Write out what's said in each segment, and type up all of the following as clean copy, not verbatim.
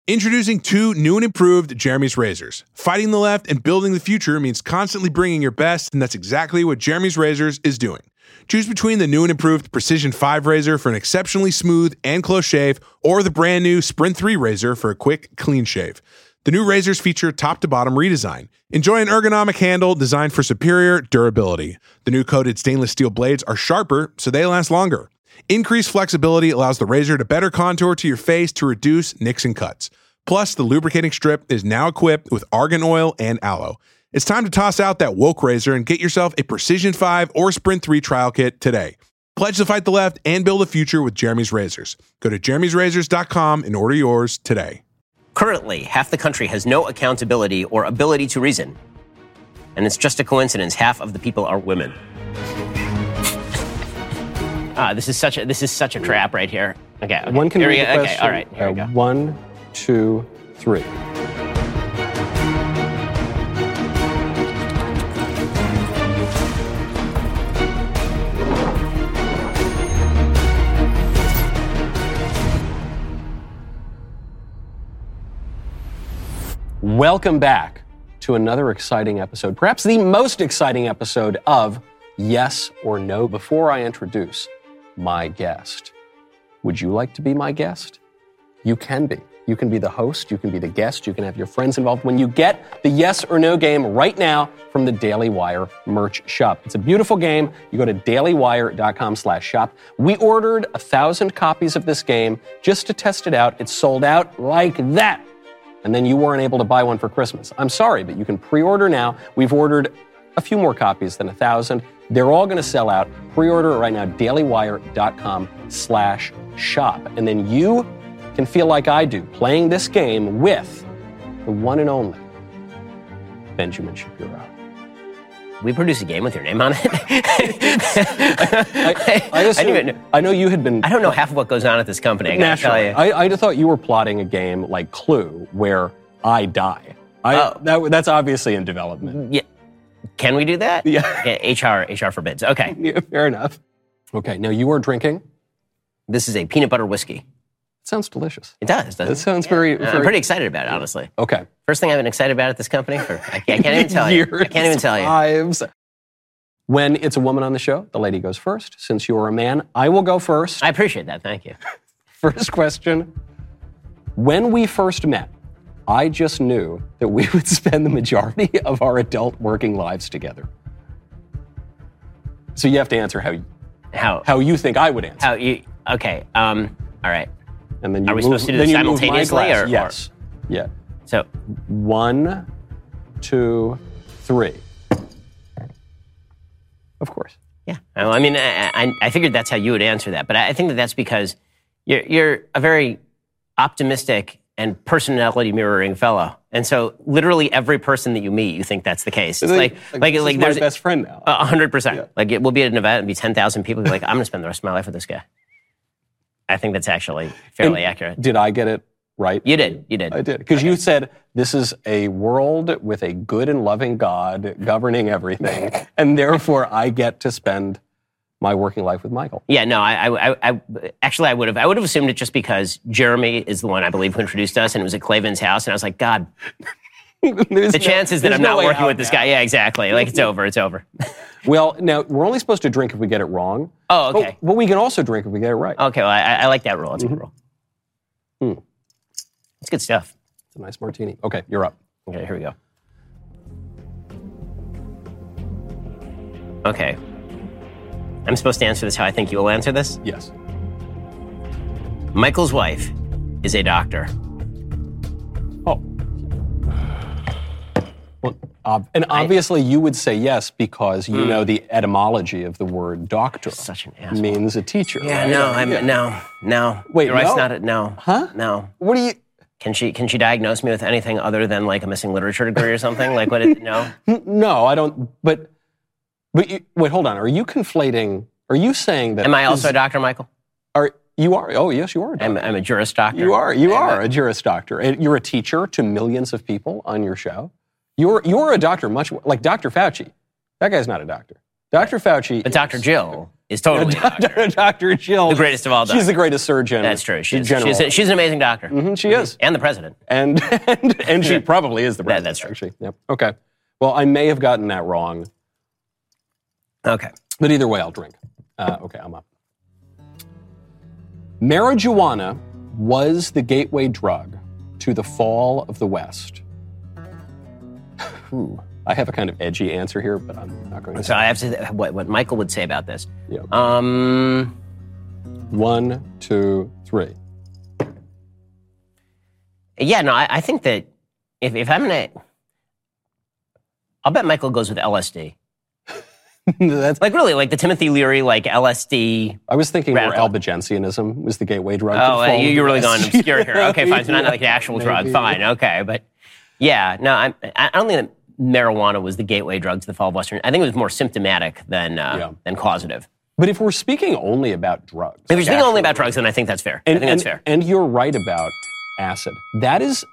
Introducing two new and improved Jeremy's razors. Fighting the left and building the future means constantly bringing your best, and that's exactly what Jeremy's Razors is doing. Choose between the new and improved Precision 5 razor for an exceptionally smooth and close shave, or the brand new Sprint 3 razor for a quick, clean shave. The new razors feature top-to-bottom redesign. Enjoy an ergonomic handle designed for superior durability. The new coated stainless steel blades are sharper, so they last longer. Increased flexibility allows the razor to better contour to your face to reduce nicks and cuts. Plus, the lubricating strip is now equipped with argan oil and aloe. It's time to toss out that woke razor and get yourself a Precision 5 or Sprint 3 trial kit today. Pledge to fight the left and build a future with Jeremy's Razors. Go to jeremy'srazors.com and order yours today. Currently, half the country has no accountability or ability to reason. And it's just a coincidence. Half of the people are women. This is such a trap right here. Okay. One can read the question. Okay, all right. Here we go. 1, 2, 3. Welcome back to another exciting episode, perhaps the most exciting episode of Yes or No. Before I introduce my guest, would you like to be my guest? You can be. You can be the host, you can be the guest, you can have your friends involved when you get the Yes or No game right now from the Daily Wire merch shop. It's a beautiful game. You go to dailywire.com/shop. We ordered 1,000 copies of this game just to test it out. It's sold out like that. And then you weren't able to buy one for Christmas. I'm sorry, but you can pre-order now. We've ordered a few more copies than 1,000. They're all going to sell out. Pre-order it right now, dailywire.com/shop. And then you can feel like I do, playing this game with the one and only Benjamin Shapiro. We produce a game with your name on it? I know you had been... I don't know half of what goes on at this company, I gotta tell you. I thought you were plotting a game like Clue, where I die. That's obviously in development. Yeah. Can we do that? Yeah. HR forbids. Okay. Yeah, fair enough. Okay, now you are drinking? This is a peanut butter whiskey. It sounds delicious. It does, doesn't it? It sounds very... I'm pretty excited about it, honestly. Okay. First thing I've been excited about at this company for... I can't even tell you. I can't even tell you. Lives. When it's a woman on the show, the lady goes first. Since you are a man, I will go first. I appreciate that. Thank you. First question. When we first met, I just knew that we would spend the majority of our adult working lives together. So you have to answer how you think I would answer. Okay. All right. And then are we supposed to do this simultaneously? Yes. Yeah. So 1, 2, 3. Of course. Yeah. Well, I mean, I figured that's how you would answer that, but I think that's because you're a very optimistic and personality mirroring fellow, and so literally every person that you meet, you think that's the case. It's like there's my best friend now. 100%. Yeah. Like we'll be at an event and be 10,000 people. Be like, I'm going to spend the rest of my life with this guy. I think that's actually fairly accurate. Did I get it right? You did. I did. Because you said this is a world with a good and loving God governing everything, and therefore I get to spend my working life with Michael. Yeah, no, I would have assumed it just because Jeremy is the one, I believe, who introduced us, and it was at Clavin's house, and I was like, God, the chances that I'm not working with this guy. Yeah, exactly. Like, it's over. Well, now, we're only supposed to drink if we get it wrong. Oh, okay. But we can also drink if we get it right. Okay, well, I like that rule. That's a good rule. It's good stuff. It's a nice martini. Okay, you're up. Okay, here we go. Okay. I'm supposed to answer this how I think you will answer this? Yes. Michael's wife is a doctor. Oh. Well, obviously you would say yes because you know the etymology of the word doctor. Such an asshole. Means a teacher. Yeah, right? no. Wait, your wife's not no. Huh? No. What do you... Can she diagnose me with anything other than like a missing literature degree or something? Like what? No. No, I don't. But wait, hold on. Are you conflating? Are you saying that? Am I also a doctor, Michael? You are? Oh, yes, you are. I'm a juris doctor. You are a juris doctor. And you're a teacher to millions of people on your show. You're a doctor, much like Dr. Fauci. That guy's not a doctor. Dr. Fauci. But Dr. Jill is totally a doctor. Dr. Jill. The greatest of all doctors. She's the greatest surgeon. That's true. She's an amazing doctor. She is. And the president. And she probably is the president. That's true. Actually. Yep. Okay. Well, I may have gotten that wrong. Okay. But either way, I'll drink. Okay, I'm up. Marijuana was the gateway drug to the fall of the West. Ooh, I have a kind of edgy answer here, but I'm not going to. So I have to what Michael would say about this. Yeah. 1, 2, 3. Yeah, no, I think that if I'm gonna, I'll bet Michael goes with LSD. That's Like really, like the Timothy Leary, like LSD. I was thinking Radical. more Albigensianism was the gateway drug. to Oh, the fall of you're the really West. going obscure here. Okay, fine. So not like an actual drug. Maybe. Fine. Okay, but yeah, no, I don't think that marijuana was the gateway drug to the fall of Western. I think it was more symptomatic than causative. But if we're speaking only about drugs, If you're speaking only about drugs, then I think that's fair. I think that's fair. And you're right about acid. That is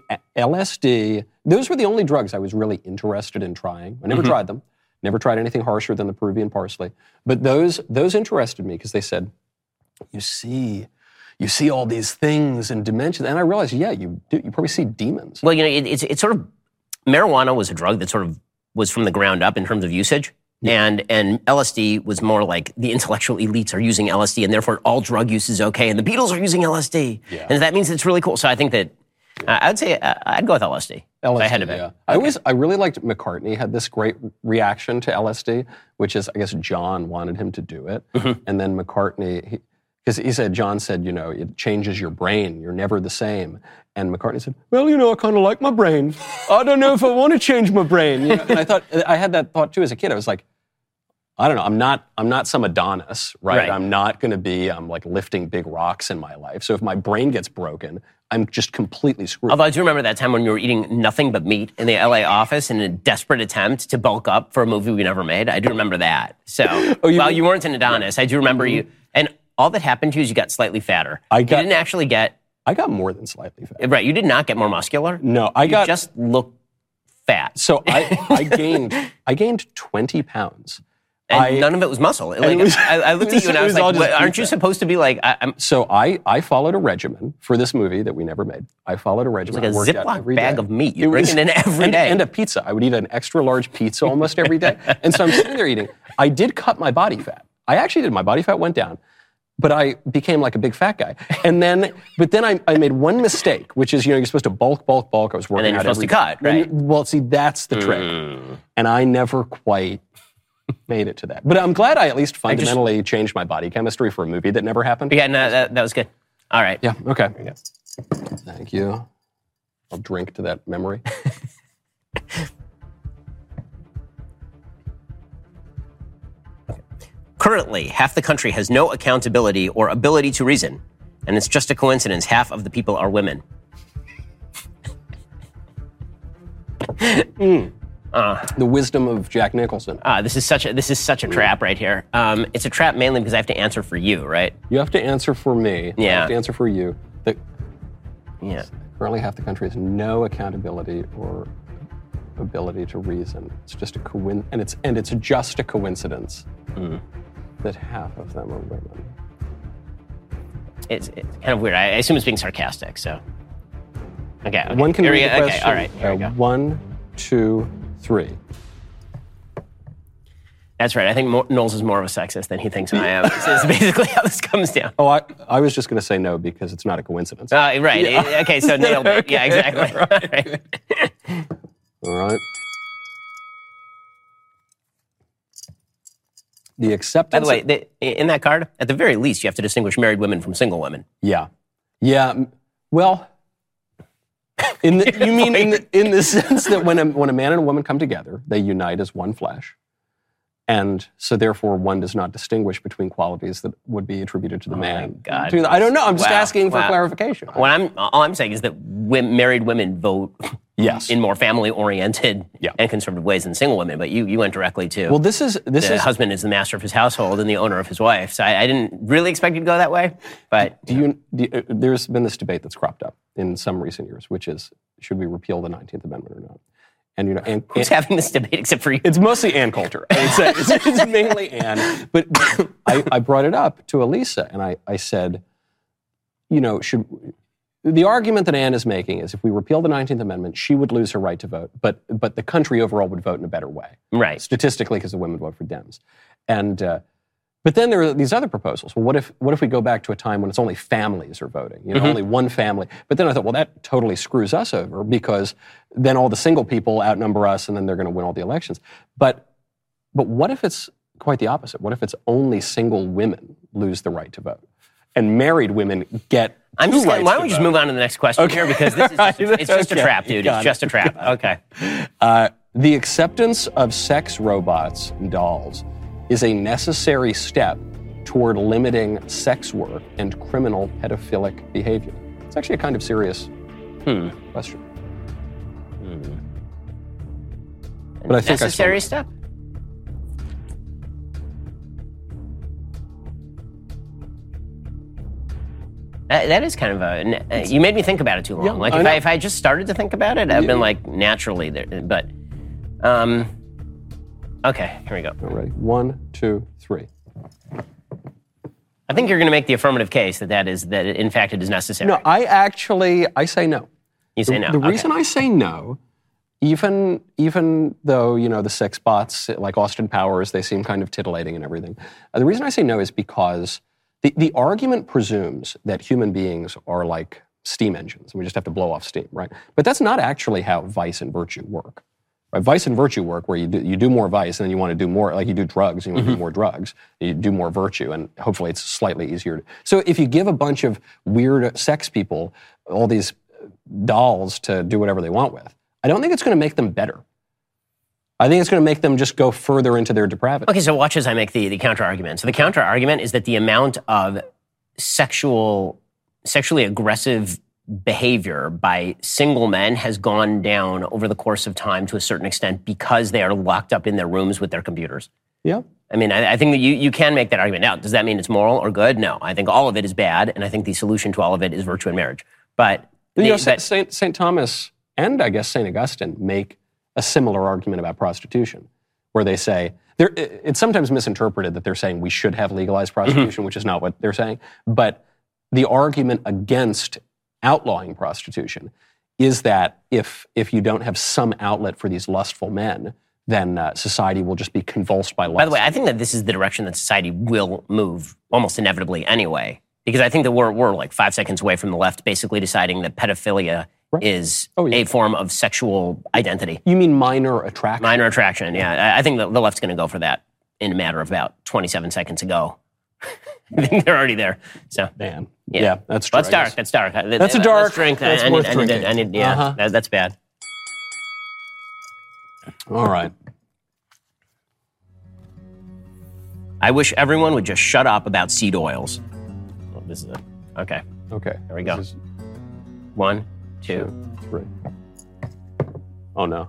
LSD. Those were the only drugs I was really interested in trying. I never tried them. Never tried anything harsher than the Peruvian parsley. But those interested me because they said, you see all these things and dimensions. And I realized, yeah, you do. You probably see demons. Well, it's sort of, marijuana was a drug that sort of was from the ground up in terms of usage. And LSD was more like the intellectual elites are using LSD and therefore all drug use is okay. And the Beatles are using LSD. Yeah. And that means it's really cool. So I think that I'd say I'd go with LSD. LSD, if I had to pick. yeah. I really liked McCartney had this great reaction to LSD, which is, I guess, John wanted him to do it. And then McCartney, because he said, John said, it changes your brain. You're never the same. And McCartney said, well, I kind of like my brain. I don't know if I want to change my brain. And I had that thought too as a kid. I was like, I don't know. I'm not some Adonis, right? I'm not going to be like lifting big rocks in my life. So if my brain gets broken, I'm just completely screwed. Although I do remember that time when you were eating nothing but meat in the LA office in a desperate attempt to bulk up for a movie we never made. I do remember that. So while you weren't an Adonis, I do remember you. And all that happened to you is you got slightly fatter. You didn't actually get... I got more than slightly fat. Right, you did not get more muscular. No, you just looked fat. So I gained 20 pounds. And none of it was muscle. I looked at you and I was like, aren't you supposed to be like... So I followed a regimen for this movie that we never made. I followed a regimen. It was like a Ziploc bag of meat. You bring it in every day. And a pizza. I would eat an extra large pizza almost every day. And so I'm sitting there eating. I did cut my body fat. I actually did. My body fat went down. But I became like a big fat guy. But then I made one mistake, which is, you're supposed to bulk. I was working out every day. And then you're supposed to cut, right? Well, see, that's the trick. And I never quite made it to that. But I'm glad I at least fundamentally changed my body chemistry for a movie that never happened. Yeah, no, that was good. All right. Yeah, okay. Thank you. I'll drink to that memory. Currently, half the country has no accountability or ability to reason, and it's just a coincidence half of the people are women. The wisdom of Jack Nicholson. This is such a trap right here. It's a trap mainly because I have to answer for you, right? You have to answer for me. Yeah. I have to answer for you. Yeah. Currently, half the country has no accountability or ability to reason. It's just it's just a coincidence that half of them are women. It's kind of weird. I assume it's being sarcastic. So. Okay. One can read the question. Okay. All right. Here we go. 1, 2, 3. That's right. I think Knowles is more of a sexist than he thinks I am. This is basically how this comes down. Oh, I was just going to say no because it's not a coincidence. Right. Yeah. Okay, so nailed it. Yeah, exactly. All right. The acceptance... By the way, in that card, at the very least, you have to distinguish married women from single women. Yeah. Yeah. Well... you mean in the sense that when a man and a woman come together, they unite as one flesh, and so therefore one does not distinguish between qualities that would be attributed to the man. God. I don't know. I'm just asking for clarification. All I'm saying is that married women vote yes. in more family-oriented Yeah. and conservative ways than single women. But you went directly to well, this is the husband is the master of his household and the owner of his wife. So I didn't really expect you to go that way. But there's been this debate that's cropped up in some recent years, which is should we repeal the 19th Amendment or not? And, you know, who's having this debate except for you? It's mostly Ann Coulter. I would say it's mainly Ann. But I brought it up to Elisa, and I said, you know, the argument that Ann is making is if we repeal the 19th Amendment, she would lose her right to vote, but the country overall would vote in a better way. Right. Statistically, because the women vote for Dems. And but then there are these other proposals. Well, what if we go back to a time when it's only families are voting? You know, only one family. But then I thought, well, that totally screws us over because then all the single people outnumber us, and then they're going to win all the elections. But what if it's quite the opposite? What if it's only single women lose the right to vote, and married women get why don't we just move on to the next question here, because this is it's just a trap, dude. It's just a trap. Okay. The acceptance of sex robots and dolls is a necessary step toward limiting sex work and criminal pedophilic behavior. It's actually a kind of serious question. But I think necessary step? That is kind of a... You made me think about it too long. Yeah, like, if I just started to think about it, I've been like, naturally there. But, okay, here we go. All right, 1, 2, 3. I think you're going to make the affirmative case that in fact it is necessary. No, I say no. You say no. The reason I say no, even though, you know, the sex bots, like Austin Powers, they seem kind of titillating and everything. The reason I say no is because the argument presumes that human beings are like steam engines, and we just have to blow off steam, right? But that's not actually how vice and virtue work. Right? Vice and virtue work where you do more vice, and then you want to do more, like you do drugs, and you want to do more drugs. You do more virtue, and hopefully it's slightly easier. So if you give a bunch of weird sex people all these dolls to do whatever they want with, I don't think it's going to make them better. I think it's going to make them just go further into their depravity. Okay, so watch as I make the counter-argument. So the counter-argument is that the amount of sexually aggressive behavior by single men has gone down over the course of time to a certain extent because they are locked up in their rooms with their computers. Yeah. I mean, I think that you can make that argument. Now, does that mean it's moral or good? No. I think all of it is bad, and I think the solution to all of it is virtue and marriage. But... St. Thomas and I guess St. Augustine make a similar argument about prostitution, where they say, it's sometimes misinterpreted that they're saying we should have legalized prostitution, which is not what they're saying. But the argument against outlawing prostitution is that if you don't have some outlet for these lustful men, then society will just be convulsed by lust. By the way, I think that this is the direction that society will move almost inevitably anyway, because I think that we're like 5 seconds away from the left basically deciding that pedophilia is a form of sexual identity. You mean minor attraction? Minor attraction, yeah. I think the left's going to go for that in a matter of about 27 seconds ago. I think they're already there. So, damn. Yeah, that's true. That's dark. That's dark. That's a dark. Let's drink. That's worth drinking. That's bad. All right. I wish everyone would just shut up about seed oils. Oh, this is it. Okay. Okay. There we go. 1, 2, 3. Oh no.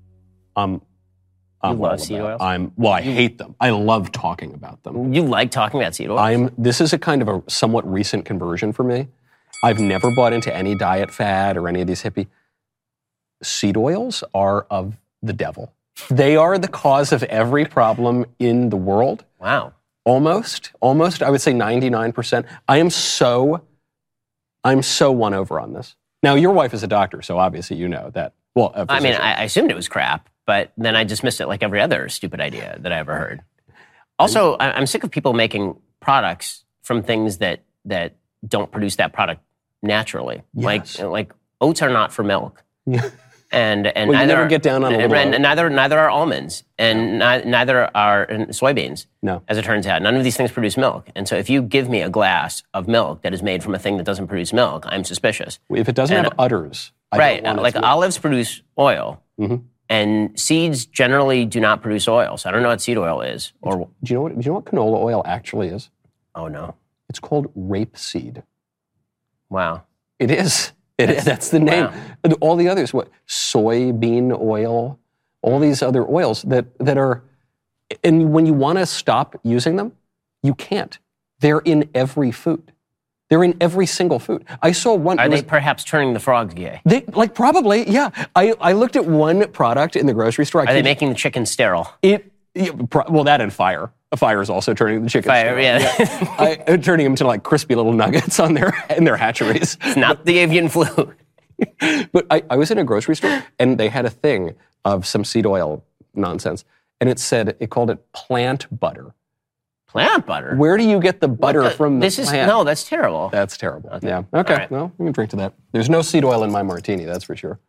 You love seed oils? I hate them. I love talking about them. You like talking about seed oils? This is a kind of a somewhat recent conversion for me. I've never bought into any diet fad or any of these hippie. Seed oils are of the devil. They are the cause of every problem in the world. Wow. Almost, I would say 99%. I'm so won over on this. Now, your wife is a doctor, so obviously you know that. Well, I mean, I assumed it was crap, but then I dismissed it like every other stupid idea that I ever heard. Also, I'm sick of people making products from things that don't produce that product naturally. Yes. Like oats are not for milk. And well, you never get down on a little and neither are almonds, and neither are soybeans. No, as it turns out, none of these things produce milk. And so, if you give me a glass of milk that is made from a thing that doesn't produce milk, I'm suspicious. If it doesn't have udders, like olives produce oil, and seeds generally do not produce oil. So I don't know what seed oil is. Or do you know what canola oil actually is? Oh no, it's called rapeseed. Wow, it is. That's the name. Wow. All the others, soybean oil, all these other oils that are, and when you want to stop using them, you can't. They're in every food. They're in every single food. I saw one. Are they perhaps turning the frogs gay? They probably, yeah. I looked at one product in the grocery store. Are they making the chicken sterile? Well, that and fire. A fire is also turning the chicken sterile. Yeah. Turning them to like crispy little nuggets in their hatcheries. It's not the avian flu. But I was in a grocery store and they had a thing of some seed oil nonsense, and it called it plant butter. Plant butter? Where do you get the butter from the plant? No, that's terrible. That's terrible. Okay. Yeah. Okay. Right. Well, we can drink to that. There's no seed oil in my martini, that's for sure.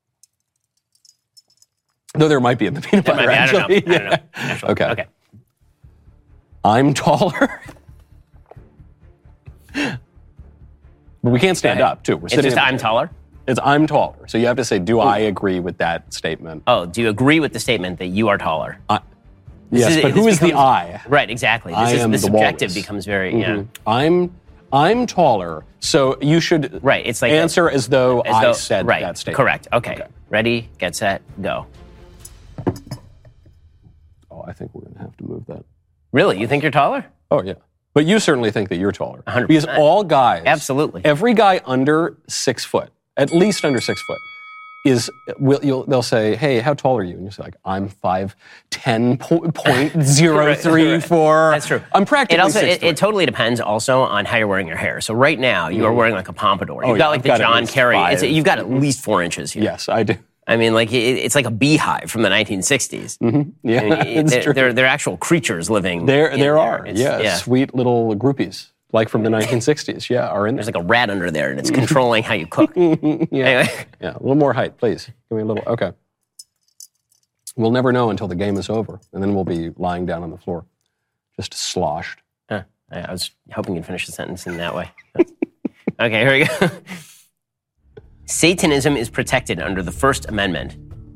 Though there might be in the peanut butter, actually. I don't know. Actually. Okay. I'm taller. But we can't stand up, too. It's just I'm taller? It's I'm taller. So you have to say, do I agree with that statement? Oh, do you agree with the statement that you are taller? Yes, but who is the I? Right, exactly. The subjective becomes very, I'm taller, so you should it's like answer as though I said that statement. Correct. Okay. Ready, get set, go. Oh, I think we're going to have to move that. Really? You think you're taller? Oh, yeah. But you certainly think that you're taller. 100%. Because all guys, absolutely, every guy under 6 foot, at least under 6 foot, they'll say, hey, how tall are you? And you'll say, like, I'm 5'10.034. That's true. I'm practically 6'3". It totally depends also on how you're wearing your hair. So right now, you are wearing like a pompadour. You've got like the John Kerry. You've got at least 4 inches here. Yes, I do. I mean, like, it's like a beehive from the 1960s. Mm-hmm. Yeah, I mean, they're actual creatures living There are. Sweet little groupies. Like from the 1960s, are in there. There's like a rat under there, and it's controlling how you cook. Anyway. Yeah, a little more height, please. Give me a little, okay. We'll never know until the game is over, and then we'll be lying down on the floor, just sloshed. I was hoping you'd finish the sentence in that way. Okay, here we go. Satanism is protected under the First Amendment.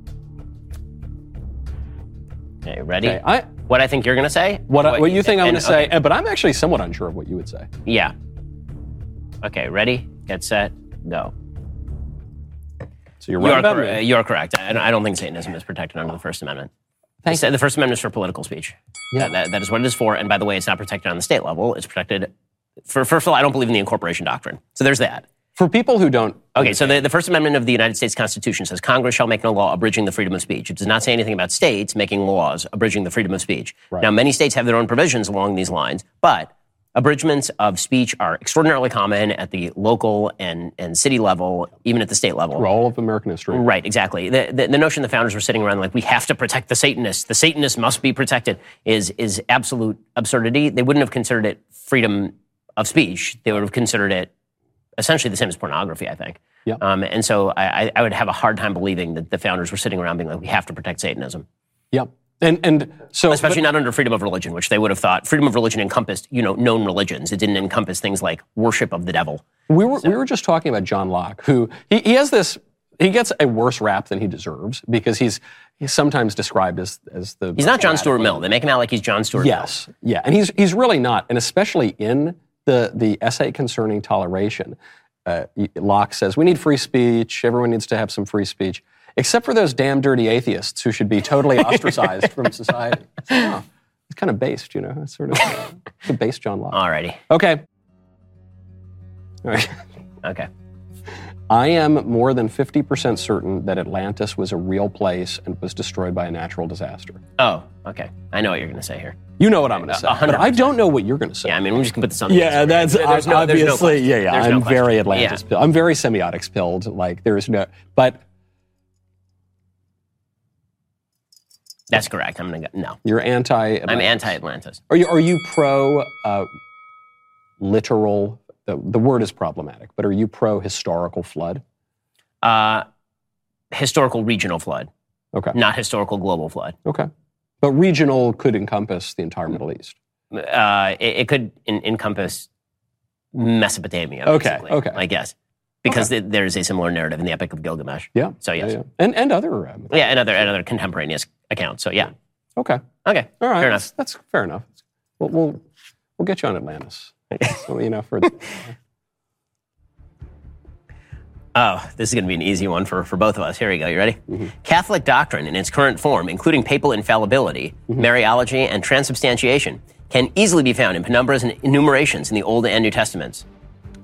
Okay, ready? Okay, what I think you're going to say? What you think I'm going to say, but I'm actually somewhat unsure of what you would say. Yeah. Okay, ready, get set, go. So you're right about me. You're correct. I don't think Satanism is protected under the First Amendment. The First Amendment is for political speech. Yeah. That is what it is for. And by the way, it's not protected on the state level. It's protected, first of all, I don't believe in the incorporation doctrine. So there's that. For people who don't... Okay, so the First Amendment of the United States Constitution says Congress shall make no law abridging the freedom of speech. It does not say anything about states making laws abridging the freedom of speech. Right. Now, many states have their own provisions along these lines, but abridgments of speech are extraordinarily common at the local and city level, even at the state level. For all of American history. Right, exactly. The notion the founders were sitting around like, we have to protect the Satanists must be protected, is absolute absurdity. They wouldn't have considered it freedom of speech. They would have considered it essentially the same as pornography, I think. Yeah. And so I would have a hard time believing that the founders were sitting around being like, we have to protect Satanism. Yeah. And so... Especially not under freedom of religion, which they would have thought freedom of religion encompassed, known religions. It didn't encompass things like worship of the devil. We were just talking about John Locke, who, he has this... He gets a worse rap than he deserves because he's sometimes described as the... He's not John Stuart Mill. They make him out like he's John Stuart Mill. Yes. Yeah. And he's really not. And especially in the essay concerning toleration, Locke says, we need free speech. Everyone needs to have some free speech, except for those damn dirty atheists who should be totally ostracized from society. It's kind of based, It's sort of the base John Locke. Alrighty. Okay. All right. Okay. I am more than 50% certain that Atlantis was a real place and was destroyed by a natural disaster. Oh, okay. I know what you're going to say here. You know what I'm going to say. 100%. I don't know what you're going to say. Yeah, I mean, we're just going to put this on. Yeah, that's obviously. I'm very Atlantis yeah. pilled. I'm very semiotics pilled. Like there's no, but that's correct. I'm going to go. No, you're anti-Atlantis. I'm anti-Atlantis. Are you pro literal? The word is problematic, but are you pro historical flood? Historical regional flood. Okay. Not historical global flood. Okay. But regional could encompass the entire Middle East. It could encompass Mesopotamia, basically, I guess. Because there's a similar narrative in the Epic of Gilgamesh. Yeah. So, yes. Yeah. And other... and other contemporaneous accounts. So, yeah. Okay. All right. Fair enough. That's fair enough. We'll get you on Atlantis. So, for... Oh, this is going to be an easy one for both of us. Here we go. You ready? Mm-hmm. Catholic doctrine in its current form, including papal infallibility, Mariology, and transubstantiation, can easily be found in penumbras and enumerations in the Old and New Testaments.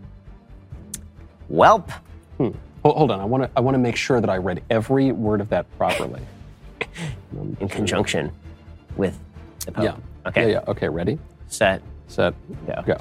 Welp. Hold on. I want to make sure that I read every word of that properly. In conjunction with the Pope. Yeah. Okay. Yeah. Okay. Ready? Set. Go.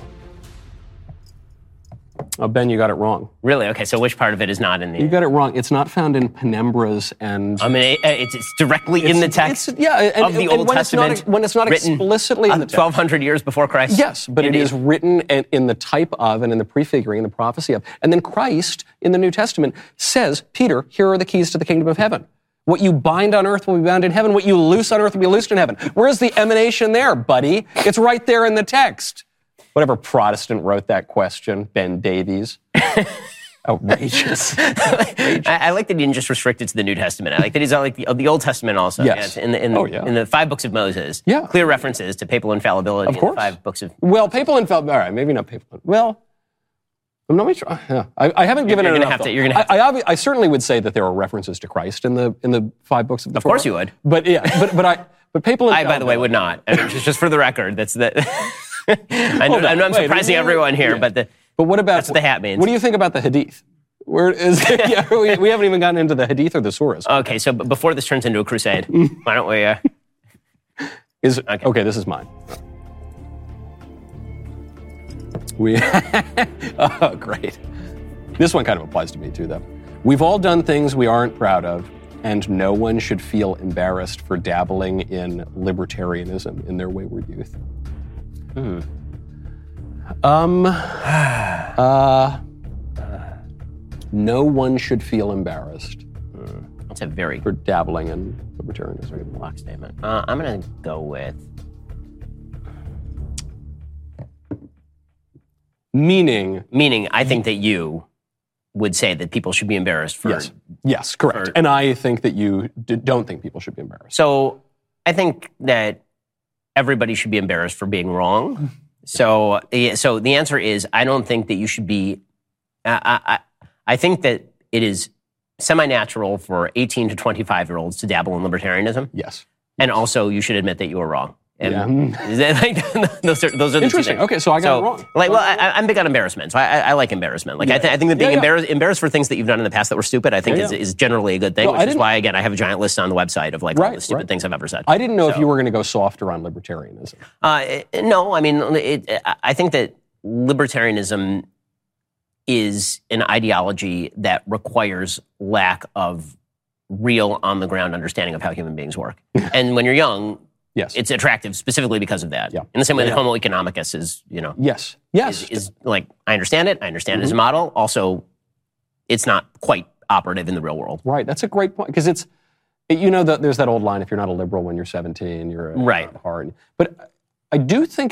Oh, Ben, you got it wrong. Really? Okay, so which part of it is not in the... You got it wrong. It's not found in penumbras and... I mean, it's directly in the text of the Old when Testament. When it's not explicitly in the text. 1,200 years before Christ. Yes, but it is written in the type of and in the prefiguring and the prophecy of. And then Christ, in the New Testament, says, Peter, here are the keys to the kingdom of heaven. What you bind on earth will be bound in heaven. What you loose on earth will be loosed in heaven. Where's the emanation there, buddy? It's right there in the text. Whatever Protestant wrote that question, Ben Davies. Outrageous. I like that he didn't just restrict it to the New Testament. I like that he's like the Old Testament also. Yes. Yeah, in the 5 books of Moses. Yeah. Clear references to papal infallibility. Of course. In the 5 books of... Well, papal infallibility. All right, maybe not papal. Well, I'm not sure. Yeah. I haven't given it enough. You're gonna have to. I certainly would say that there are references to Christ in the 5 books of the Torah. Of course you would. But yeah, but papal infallibility. I, by the way, would not. I mean, just for the record, that's that. I know I'm surprising everyone here, yeah. but what about that's what the hat means. What do you think about the Hadith? Where is yeah, we haven't even gotten into the Hadith or the Surahs. Okay, so before this turns into a crusade, why don't we? Okay, this is mine. Oh, great. This one kind of applies to me too, though. We've all done things we aren't proud of, and no one should feel embarrassed for dabbling in libertarianism in their wayward youth. No one should feel embarrassed. That's a very for dabbling in libertarianism. Block statement. I'm going to go with meaning. I think that you would say that people should be embarrassed for. Yes, correct. And I think that you don't think people should be embarrassed. So I think that everybody should be embarrassed for being wrong. So the answer is I don't think that you should be. I think that it is semi-natural for 18 to 25-year-olds to dabble in libertarianism. Yes. And also, you should admit that you were wrong. And those are the interesting. Okay, so I got it wrong. I'm big on embarrassment. So I like embarrassment. I think that being embarrassed for things that you've done in the past that were stupid, I think is generally a good thing. Which is why, again, I have a giant list on the website of all the stupid things I've ever said. I didn't know if you were going to go softer on libertarianism. No, I mean, I think that libertarianism is an ideology that requires lack of real on-the-ground understanding of how human beings work. And when you're young, it's attractive specifically because of that. Yeah. In the same way that Homo economicus is, Yes. Is like, I understand it it as a model. Also, it's not quite operative in the real world. Right. That's a great point. Because there's that old line, if you're not a liberal when you're 17, you're right. Hard. But I do think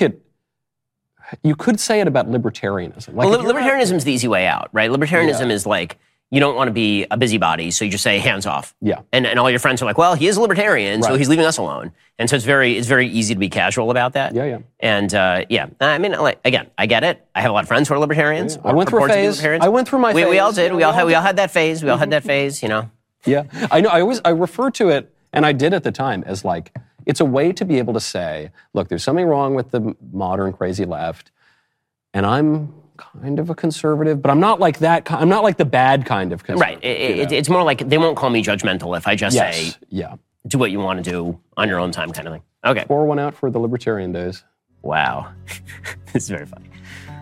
you could say it about libertarianism. Libertarianism is the easy way out, right? Libertarianism is like, you don't want to be a busybody, so you just say hands off. Yeah. And all your friends are like, well, he is a libertarian, so he's leaving us alone. And so it's very easy to be casual about that. Yeah. And I mean, again, I get it. I have a lot of friends who are libertarians. Yeah. I went through a phase. I went through my phase. We all did. We all had that phase. We all had that phase. Yeah. I know. I refer to it, and I did at the time, as like it's a way to be able to say, look, there's something wrong with the modern crazy left, and I'm kind of a conservative, but I'm not like that. I'm not like the bad kind of conservative. Right. It's more like they won't call me judgmental if I just say, yeah, do what you want to do on your own time kind of thing. Okay. Pour one out for the libertarian days. Wow. This is very funny.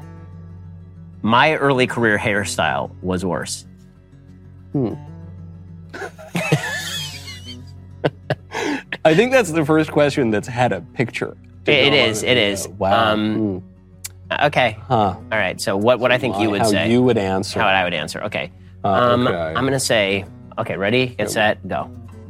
My early career hairstyle was worse. I think that's the first question that's had a picture. It is. Wow. Okay. Huh. All right. So what I think you would say. How you would answer. How I would answer. Okay. Okay. I'm going to say, okay, ready, get set, go.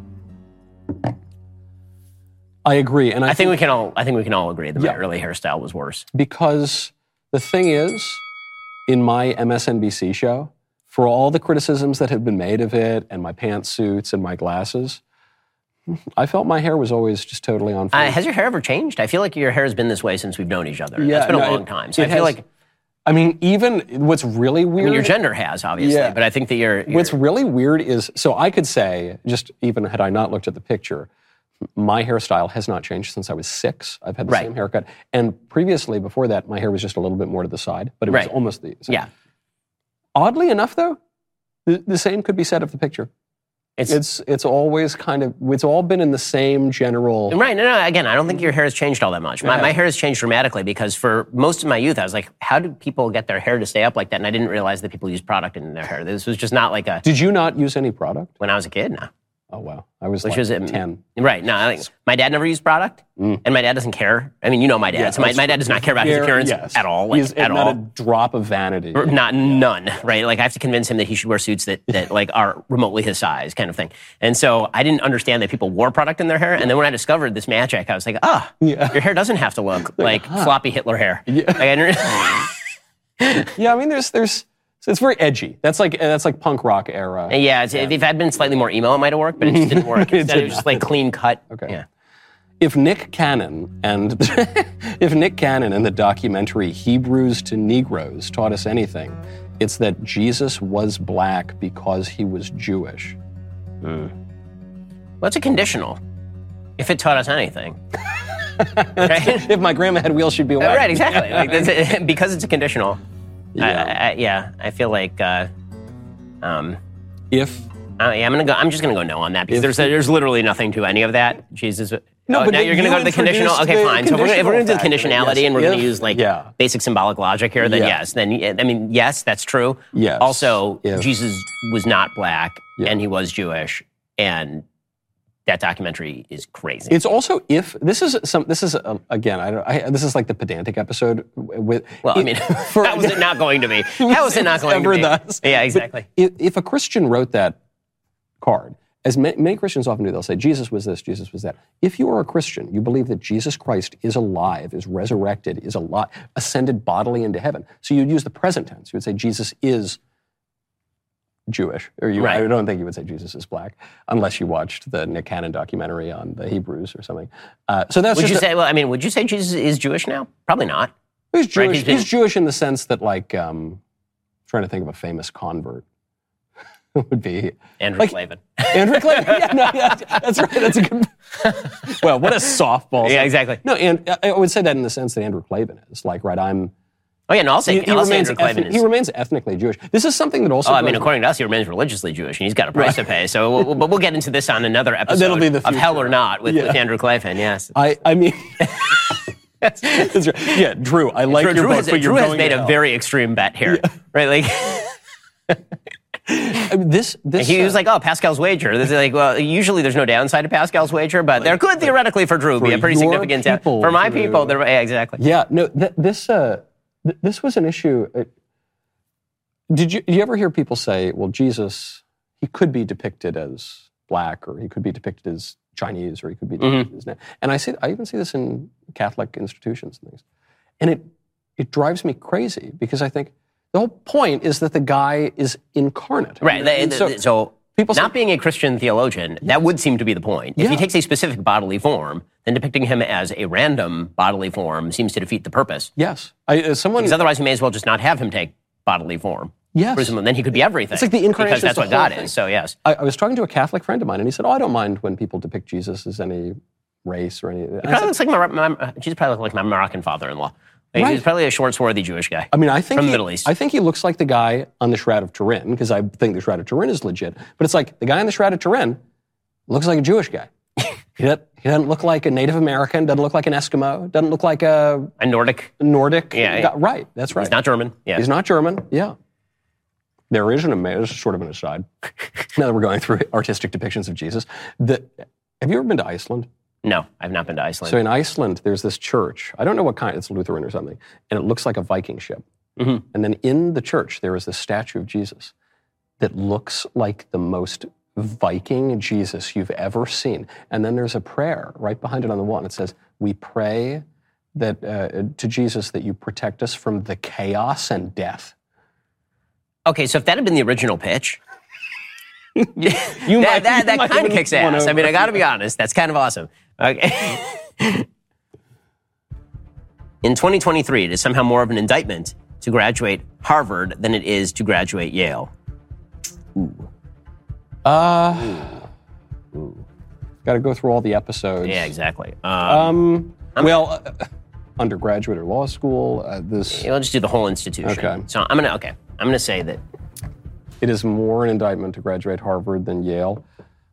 I agree. And I think we can all agree that my early hairstyle was worse. Because the thing is, in my MSNBC show, for all the criticisms that have been made of it and my pantsuits and my glasses, I felt my hair was always just totally on fire. Has your hair ever changed? I feel like your hair has been this way since we've known each other. It's been a long time. So I feel like... I mean, even what's really weird... I mean, your gender has, obviously, but I think that you're... What's really weird is... So I could say, just even had I not looked at the picture, my hairstyle has not changed since I was 6. I've had the same haircut. And previously, before that, my hair was just a little bit more to the side, but it was almost the same. Yeah. Oddly enough, though, the same could be said of the picture. It's always it's all been in the same general... Right, no, again, I don't think your hair has changed all that much. My hair has changed dramatically because for most of my youth, I was like, how do people get their hair to stay up like that? And I didn't realize that people use product in their hair. This was just not like a... Did you not use any product? When I was a kid, no. Oh, wow. I was 10. Right, no, my dad never used product, and my dad doesn't care. I mean, you know my dad. Yeah, so my dad does not care about his appearance at all. Like, at all. Not a drop of vanity. None, right? Like, I have to convince him that he should wear suits that like are remotely his size, kind of thing. And so I didn't understand that people wore product in their hair. And then when I discovered this magic, I was like, your hair doesn't have to look like floppy Hitler hair. Yeah, yeah, I mean, there's it's very edgy. That's like punk rock era. Yeah, if I'd been slightly more emo, it might have worked, but it just didn't work. Instead, it was just like clean cut. Okay. Yeah. If Nick Cannon and the documentary Hebrews to Negroes taught us anything, it's that Jesus was black because he was Jewish. Well, it's a conditional. If it taught us anything. Right? If my grandma had wheels, she'd be white. Right, exactly. Like, because it's a conditional. Yeah. I feel like if I'm just gonna go no on that because there's literally nothing to any of that. Jesus. No, but now you're gonna go to the conditional. Okay, fine. So if we're gonna do the conditionality and we're gonna use basic symbolic logic here, then yes. Then I mean, yes, that's true. Yes. Also, Jesus was not black and he was Jewish, and that documentary is crazy. It's also this is again, this is like the pedantic episode with. Well, I mean, how was it not going to be? How was it not going to be? Thus. Yeah, exactly. If a Christian wrote that card, as many Christians often do, they'll say, Jesus was this, Jesus was that. If you are a Christian, you believe that Jesus Christ is alive, is resurrected, is alive, ascended bodily into heaven. So you'd use the present tense. You would say Jesus is Jewish, or right. I don't think you would say Jesus is black, unless you watched the Nick Cannon documentary on the Hebrews or something. So that's. Would you say? Well, I mean, would you say Jesus is Jewish now? Probably not. He's Jewish. Right? He's Jewish in the sense that, like, trying to think of a famous convert. Would be Andrew Klavan. Andrew Klavan. Yeah, that's right. That's a good. Well, what a softball. Yeah, exactly. No, and I would say that in the sense that Andrew Klavan is like, right. Oh yeah, no, I'll say Andrew Klavan is. He remains ethnically Jewish. This is something that also. I mean, according to us, he remains religiously Jewish, and he's got a price to pay. So, we'll get into this on another episode. That'll be the future. Of Hell or Not with Andrew Klavan. Yes. I mean. That's right. Yeah, Drew. I like your book, but Drew has made a very extreme bet here, right? Like. I mean, this he was like, Pascal's wager. This is like, well, usually there's no downside to Pascal's wager, but there could theoretically for Drew be a pretty significant people, for my people. Exactly. Yeah, no, this was an issue. Did you ever hear people say, well, Jesus, he could be depicted as black, or he could be depicted as Chinese, or he could be depicted as... And I even see this in Catholic institutions and things. And it drives me crazy because I think the whole point is that the guy is incarnate. Right. So people not being a Christian theologian, that would seem to be the point. If he takes a specific bodily form, then depicting him as a random bodily form seems to defeat the purpose. Yes. Because otherwise you may as well just not have him take bodily form. Yes. Then he could be everything. It's like the incarnation. Because that's what God is, so yes. I was talking to a Catholic friend of mine, and he said, I don't mind when people depict Jesus as any race or any... Jesus probably looks like my Moroccan father-in-law. Right. He's probably a short, swarthy Jewish guy. I mean, I think from the Middle East. I think he looks like the guy on the Shroud of Turin, because I think the Shroud of Turin is legit. But it's like the guy on the Shroud of Turin looks like a Jewish guy. He doesn't look like a Native American. Doesn't look like an Eskimo. Doesn't look like a Nordic. Yeah, right. That's right. He's not German. Yeah. He's not German. Yeah. There is sort of an aside. Now that we're going through artistic depictions of Jesus, have you ever been to Iceland? No, I've not been to Iceland. So in Iceland, there's this church. I don't know what kind. It's Lutheran or something. And it looks like a Viking ship. Mm-hmm. And then in the church, there is this statue of Jesus that looks like the most Viking Jesus you've ever seen. And then there's a prayer right behind it on the wall. And it says, we pray that to Jesus that you protect us from the chaos and death. Okay, so if that had been the original pitch... that kind of kicks ass. I mean, I got to be honest. That's kind of awesome. Okay. In 2023, it is somehow more of an indictment to graduate Harvard than it is to graduate Yale. Ooh. Got to go through all the episodes. Yeah, exactly. Undergraduate or law school. Let's just do the whole institution. Okay. So I'm gonna say that It is more an indictment to graduate Harvard than Yale.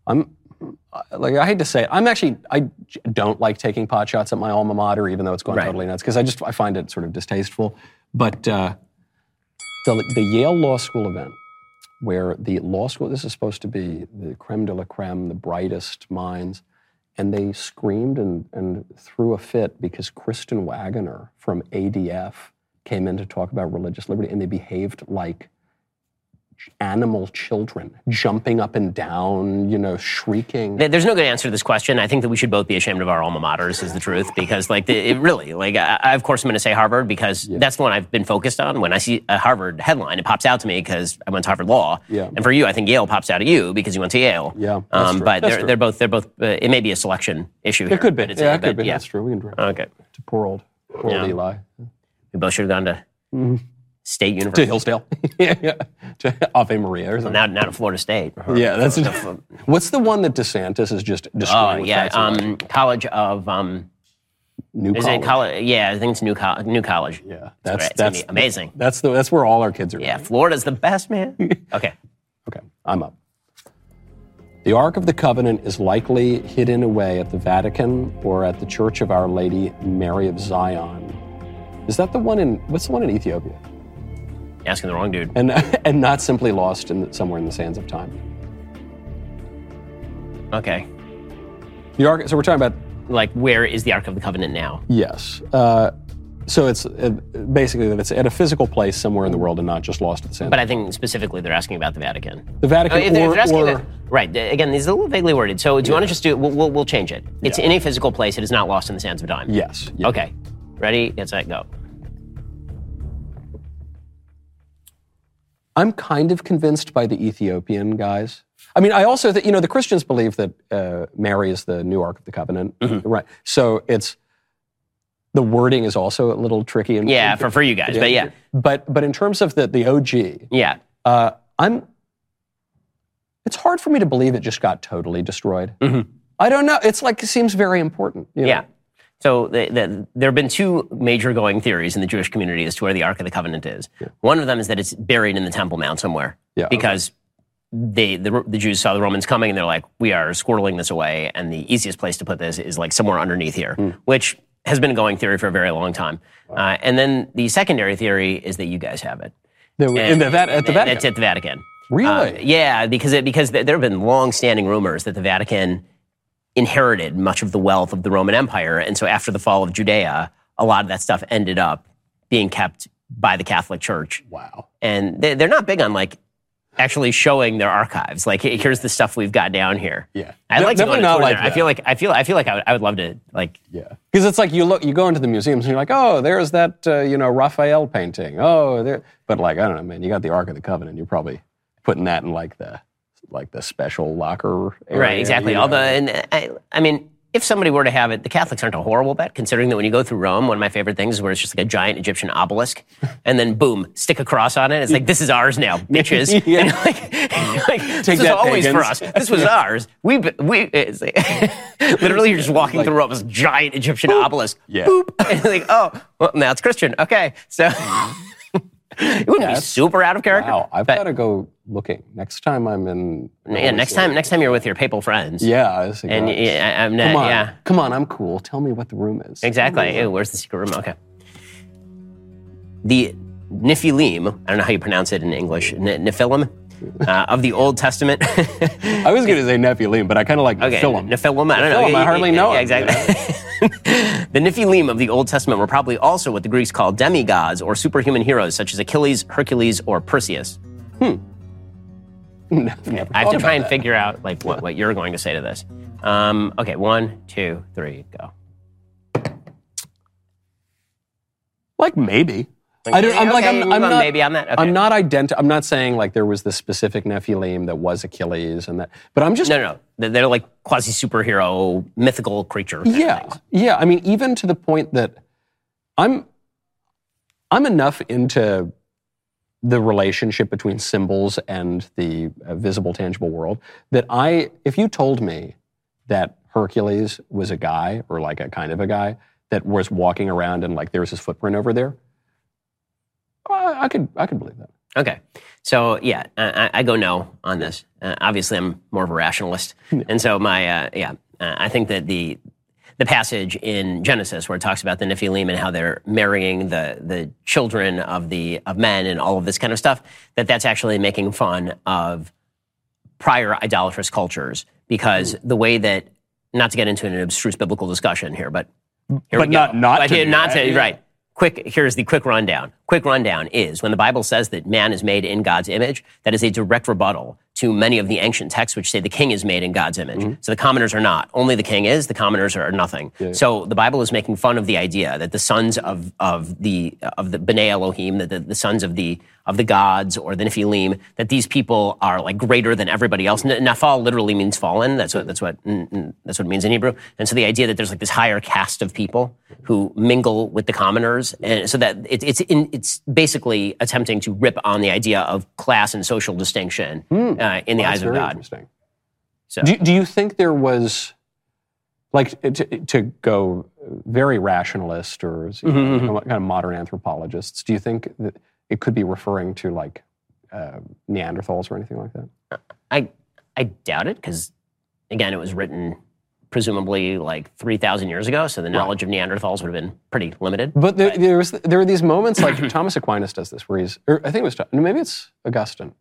I hate to say it, I don't like taking pot shots at my alma mater, even though it's gone totally nuts, because I find it sort of distasteful. But the Yale Law School event, where the law school, this is supposed to be the creme de la creme, the brightest minds, and they screamed and threw a fit because Kristen Wagoner from ADF came in to talk about religious liberty, and they behaved like animal children, jumping up and down, shrieking. There's no good answer to this question. I think that we should both be ashamed of our alma maters, is the truth, because I of course I'm going to say Harvard because that's the one I've been focused on. When I see a Harvard headline, it pops out to me because I went to Harvard Law. Yeah. And for you, I think Yale pops out at you because you went to Yale. Yeah. But they're both. It may be a selection issue here. It could be. It could be. That's true. We can draw. Okay. To poor old Eli. We both should have gone to State University. To Hillsdale. To Ave Maria or something. Now to Florida State. Yeah, that's what's the one that DeSantis is just destroying? Oh, yeah. College of... New College. College. College. Yeah, I think it's New College. Yeah. That's amazing. That's where all our kids are Yeah, going. Florida's the best, man. Okay. Okay, I'm up. The Ark of the Covenant is likely hidden away at the Vatican or at the Church of Our Lady Mary of Zion. Is that what's the one in Ethiopia? Asking the wrong dude. And not simply lost somewhere in the sands of time. Okay. The Ark, so we're talking about... Like, where is the Ark of the Covenant now? Yes. So it's basically that it's at a physical place somewhere in the world and not just lost at the sands. But I think specifically they're asking about the Vatican. The Vatican right. Again, these are a little vaguely worded. So do you want to just do... We'll change it. It's in a physical place. It is not lost in the sands of time. Yes. Yeah. Okay. Ready? Get set, go. I'm kind of convinced by the Ethiopian guys. I mean, I also think, the Christians believe that Mary is the new Ark of the Covenant, right? So the wording is also a little tricky. For you guys, but yeah. But in terms of the OG, it's hard for me to believe it just got totally destroyed. Mm-hmm. I don't know. It seems very important. Yeah. So there have been two major going theories in the Jewish community as to where the Ark of the Covenant is. Yeah. One of them is that it's buried in the Temple Mount somewhere. Yeah, because the Jews saw the Romans coming and they're like, we are squirreling this away, and the easiest place to put this is somewhere underneath here, which has been a going theory for a very long time. Wow. And then the secondary theory is that you guys have it. At the Vatican? It's at the Vatican. Really? Yeah, because there have been long-standing rumors that the Vatican inherited much of the wealth of the Roman Empire, and so after the fall of Judea, a lot of that stuff ended up being kept by the Catholic Church. Wow. And they're not big on actually showing their archives. Here's the stuff we've got down here. Yeah. I'd like to go to tour there. I feel like I would love to Yeah. Because it's like you go into the museums and you're like, oh, there's that Raphael painting. Oh, there. But I don't know, man. You got the Ark of the Covenant. You're probably putting that in the special locker area. Right, exactly. I mean, if somebody were to have it, the Catholics aren't a horrible bet, considering that when you go through Rome, one of my favorite things is where it's just like a giant Egyptian obelisk, and then boom, stick a cross on it. It's like, this is ours now, bitches. And this was always for us. This was ours. It's literally, you're just walking through Rome, this giant Egyptian obelisk. Yeah. Boop. And oh, well, now it's Christian. Okay, so... It wouldn't be super out of character. Wow, I've got to go looking next time I'm in. Yeah, next time you're with your papal friends. Yeah, Come on, I'm cool. Tell me what the room is. Exactly. Ew, where's the secret room? Okay. The Nephilim, I don't know how you pronounce it in English. Nephilim of the Old Testament. I was going to say Nephilim, but I kind of like Nephilim. Nephilim, I don't know. I hardly know. Yeah, exactly. The Nephilim of the Old Testament were probably also what the Greeks called demigods or superhuman heroes such as Achilles, Hercules, or Perseus. I have to try and figure out what you're going to say to this. Okay, 1, 2, 3, go. Maybe. I'm not maybe on that. Okay. I'm not saying there was this specific Nephilim that was Achilles and that, but I'm just no. They're like quasi superhero mythical creature. Yeah. I mean, even to the point that I'm enough into the relationship between symbols and the visible, tangible world that if you told me that Hercules was a guy or a kind of a guy that was walking around and there was his footprint over there. I could believe that. Okay. So, yeah, I go no on this. Obviously, I'm more of a rationalist. And so I think that the passage in Genesis where it talks about the Nephilim and how they're marrying the children of men and all of this kind of stuff, that's actually making fun of prior idolatrous cultures, because the way that, not to get into an abstruse biblical discussion here, but here we go. Right. Here's the quick rundown. Quick rundown is when the Bible says that man is made in God's image, that is a direct rebuttal to many of the ancient texts which say the king is made in God's image. So the commoners are not. Only the king is. The commoners are nothing. Yeah. So the Bible is making fun of the idea that the sons of the B'nai Elohim, that the sons of the gods or the Nephilim, that these people are like greater than everybody else. Nephal literally means fallen. That's what it means in Hebrew. And so the idea that there's like this higher caste of people who mingle with the commoners, and so that it's basically attempting to rip on the idea of class and social distinction in the eyes of God. Interesting. So, do you think there was, like, to go very rationalist or kind of modern anthropologists, do you think that it could be referring to like Neanderthals or anything like that? I doubt it, because again, it was written presumably like 3,000 years ago, so the knowledge of Neanderthals would have been pretty limited. But there are these moments, like Thomas Aquinas does this, where I think it was, maybe it's Augustine.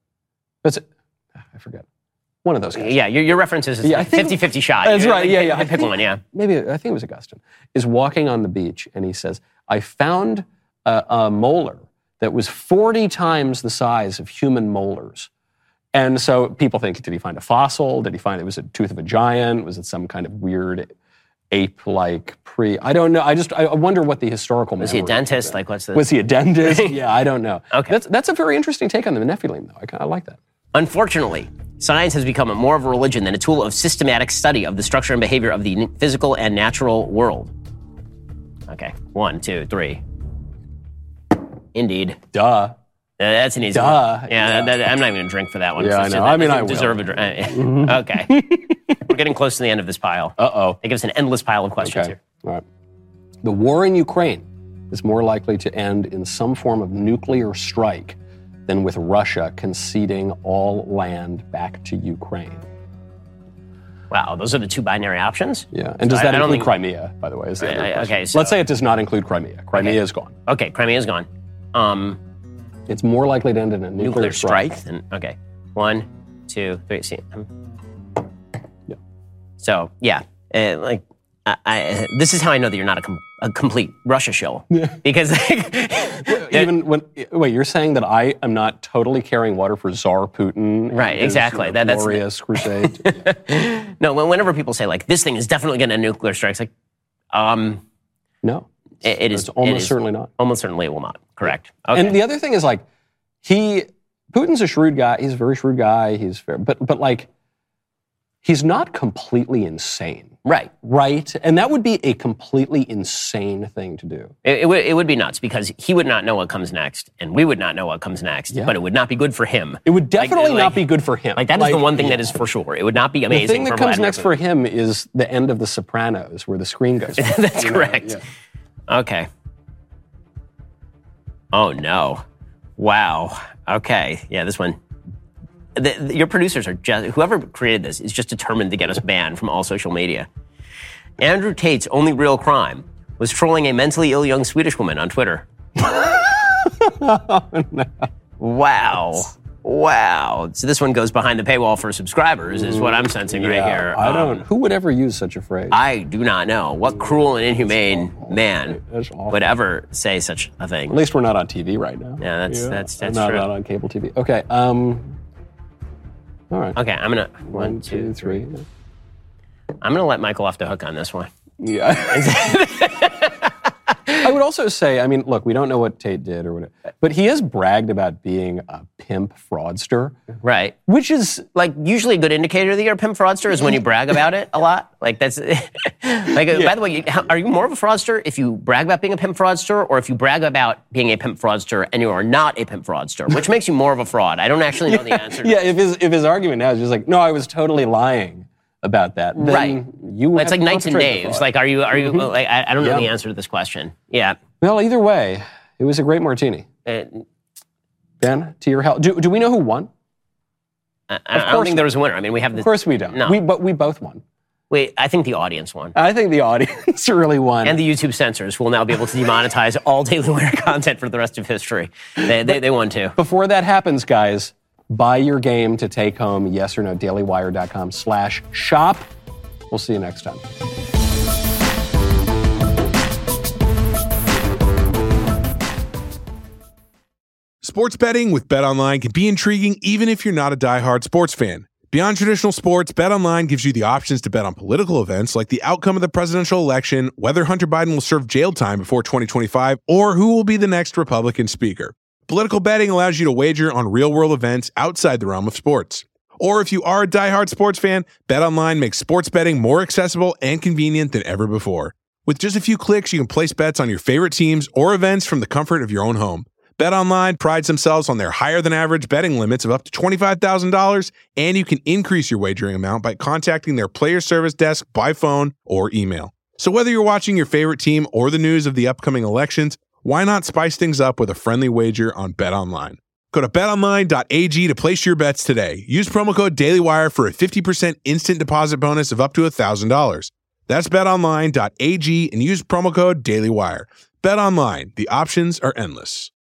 I forget. One of those guys. Yeah, your reference is 50-50 shot. That's right, yeah. Pick one, yeah. Maybe, I think it was Augustine, is walking on the beach, and he says, I found a molar that was 40 times the size of human molars. And so people think, did he find a fossil? Did he find it was a tooth of a giant? Was it some kind of weird ape-like I don't know. I wonder what the historical was he a dentist? Like, what's the... Was he a dentist? Yeah, I don't know. Okay. That's a very interesting take on the Nephilim, though. I like that. Unfortunately, science has become more of a religion than a tool of systematic study of the structure and behavior of the physical and natural world. Okay, 1, 2, 3. Indeed. Duh. That's an easy one. Yeah. I'm not even going to drink for that one. Yeah, I know. I will. Deserve a drink. Okay. We're getting close to the end of this pile. Uh-oh. They give us an endless pile of questions here. All right. The war in Ukraine is more likely to end in some form of nuclear strike than with Russia conceding all land back to Ukraine. Wow, those are the two binary options? Yeah, and does that include Crimea, by the way? Is the other question. Okay, so... Let's say it does not include Crimea. Crimea is gone. Okay, Crimea is gone. It's more likely to end in a nuclear strike. Okay, 1, 2, 3. See, yeah. So yeah, this is how I know that you're not a complete Russia shill. Yeah. Because you're saying that I am not totally carrying water for Tsar Putin? Right, exactly. That's glorious crusade. No, whenever people say like this thing is definitely going to nuclear strike, it's like, no. It's almost certainly not. Almost certainly it will not. Correct. Okay. And the other thing is like, Putin's a shrewd guy. He's a very shrewd guy. He's fair, but like, he's not completely insane. Right. Right. And that would be a completely insane thing to do. It would be nuts, because he would not know what comes next, and we would not know what comes next. Yeah. But it would not be good for him. It would definitely not be good for him. Like, that is the one thing that is for sure. It would not be amazing. The thing that comes Vladimir next Putin. For him is the end of The Sopranos, where the screen goes. That's correct. Yeah. Okay. Oh, no. Wow. Okay. Yeah, this one. Your producers are just, whoever created this is just determined to get us banned from all social media. Andrew Tate's only real crime was trolling a mentally ill young Swedish woman on Twitter. Oh, no. Wow. So this one goes behind the paywall for subscribers, is what I'm sensing right here. Who would ever use such a phrase? I do not know. What cruel and inhumane man would ever say such a thing? At least we're not on TV right now. Yeah, that's true. Not on cable TV. Okay. All right. Okay, I'm going to... 1, 2, 3. I'm going to let Michael off the hook on this one. Yeah. I would also say, I mean, look, we don't know what Tate did or whatever, but he has bragged about being a pimp fraudster. Right. Which is... like, usually a good indicator that you're a pimp fraudster is when you brag about it a lot. Like, that's... like, by the way, are you more of a fraudster if you brag about being a pimp fraudster, or if you brag about being a pimp fraudster and you are not a pimp fraudster? Which makes you more of a fraud? I don't actually know the answer to that. If his argument now is just like, no, I was totally lying about that. Then right. It's like Knights and Daves. Like, are you? Like, I don't know the answer to this question. Yeah. Well, either way, it was a great martini. Ben, to your help. Do we know who won? I don't think there was a winner. I mean, we have Of course we don't. No. But we both won. Wait, I think the audience won. I think the audience really won. And the YouTube censors will now be able to demonetize all Daily Wire content for the rest of history. They won too. Before that happens, guys, buy your game to take home, yes or no, dailywire.com/shop. We'll see you next time. Sports betting with BetOnline can be intriguing even if you're not a diehard sports fan. Beyond traditional sports, BetOnline gives you the options to bet on political events like the outcome of the presidential election, whether Hunter Biden will serve jail time before 2025, or who will be the next Republican speaker. Political betting allows you to wager on real-world events outside the realm of sports. Or if you are a diehard sports fan, BetOnline makes sports betting more accessible and convenient than ever before. With just a few clicks, you can place bets on your favorite teams or events from the comfort of your own home. BetOnline prides themselves on their higher-than-average betting limits of up to $25,000, and you can increase your wagering amount by contacting their player service desk by phone or email. So whether you're watching your favorite team or the news of the upcoming elections, why not spice things up with a friendly wager on BetOnline? Go to betonline.ag to place your bets today. Use promo code DailyWire for a 50% instant deposit bonus of up to $1,000. That's betonline.ag and use promo code DailyWire. BetOnline, the options are endless.